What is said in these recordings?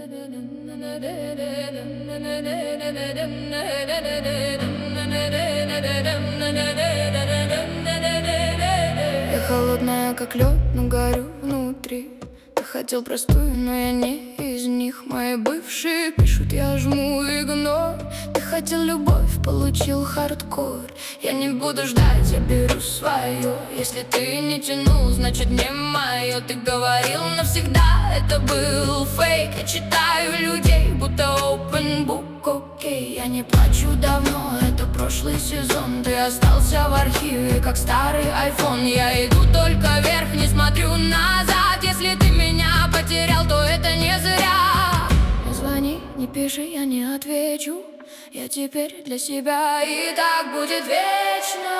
Я холодная, как лед, но горю внутри. Ты хотел простую, но я не из них. Мои бывшие пишут, я жму игнор. Ты хотел любовь, получил хардкор. Я не буду ждать, я беру свое. Если ты не тянул, значит не мое. Ты говорил навсегда, это был фейк. Я читаю людей, будто open book, окей. Я не плачу давно, это прошлый сезон. Ты остался в архиве, как старый iPhone. Я иду только вверх, не смотрю назад. Если ты меня потерял, то это не зря. Не звони, не пиши, я не отвечу. Я теперь для себя, и так будет вечно.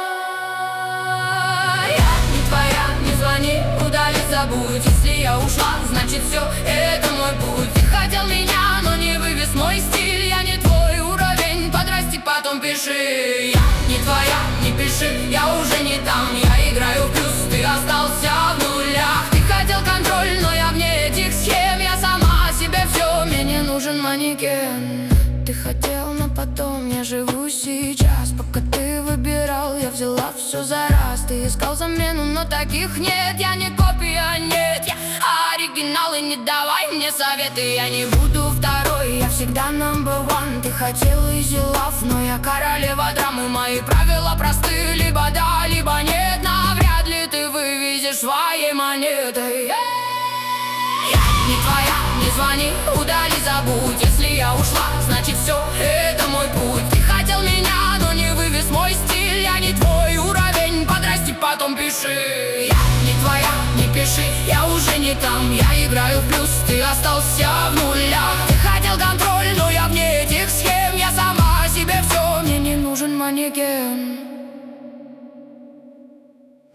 Я не твоя, не звони, удали, забудь. Если я ушла, значит все, это мой путь. Ты хотел меня, но не вывез мой стиль. Я не твой уровень, подрасти, потом пиши. Я не твоя, не пиши, я уже не там. Я играю в плюс, ты остался в нулях. Ты хотел контроль, но я вне этих схем. Я сама себе все, мне не нужен манекен. Ты хотел, но потом я живу сейчас. Пока ты выбирал, я взяла все за раз. Ты искал замену, но таких нет. Я не копия, нет, я оригинал. И не давай мне советы, я не буду второй. Я всегда number one. Ты хотел easy love, но я королева драмы. Мои правила просты, либо да, либо нет. Навряд ли ты вывезешь своей монетой. Я не твоя, не звони, удали, забудь. Если я ушла, значит все, это мой путь. Ты хотел меня, но не вывез мой стиль. Я не твой уровень, подрасти, потом пиши. Я не твоя, не пиши, я уже не там. Я играю в плюс, ты остался в нулях. Ты хотел контроль, но я вне этих схем. Я сама себе все, мне не нужен манекен.